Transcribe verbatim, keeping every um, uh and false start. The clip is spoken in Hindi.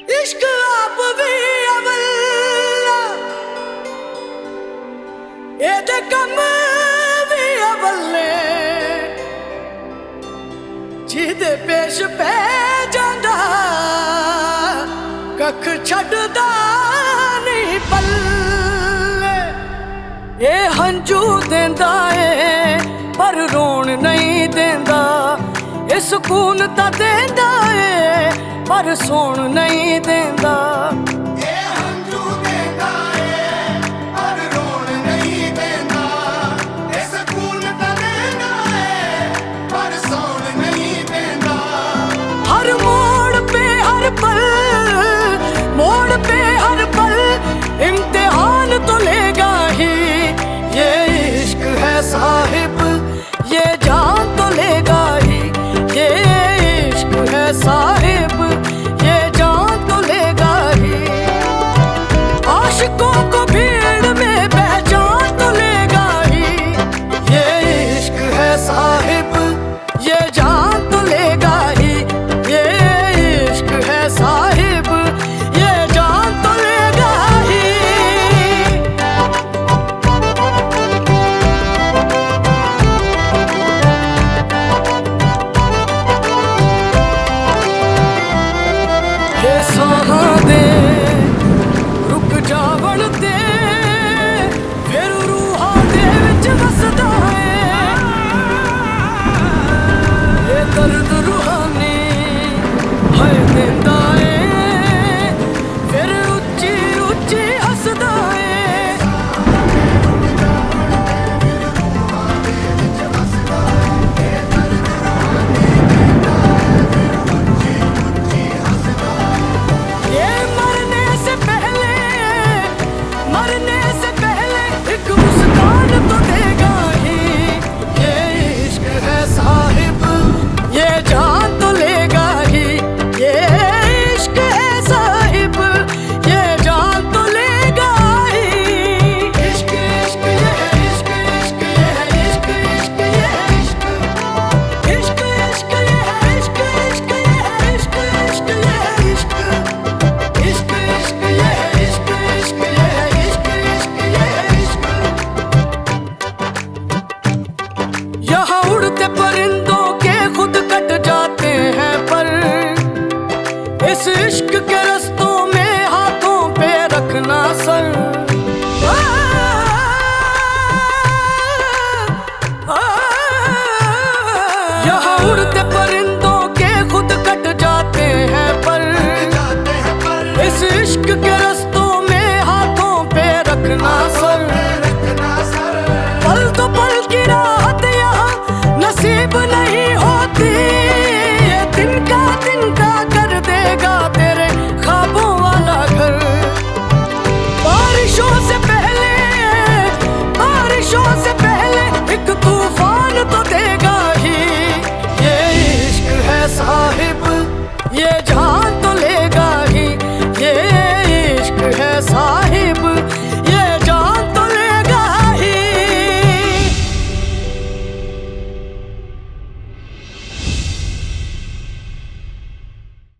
इश्क आप भी अवल्ला एदे कम भी अवल्ले जिदे पेश पै जांदा कख छड्डदा नहीं पल्ले। ए हंजू देंदा है पर रोन नहीं देंदा, ए सुकून ता देंदा है पर सोन नहीं देंदा। ए हंजू देंदा है पर रोन नहीं देंदा, ए सुकून ता देंदा है पर सोन नहीं देंदा। हर मोड़ पे हर पल, मोड़ पे हर पल इम्तिहान तो लेगा ही। ये इश्क है साहिब ये जान तो लेगा ही, ये इश्क है साहिब ये जान तो लेगा ही। आशिकों को भीड़ में पहचान तो लेगा ही, ये इश्क है साहिब ये जान तो लेगा ही, ये इश्क है साहिब ये जान तो लेगा ही। ये सुहाना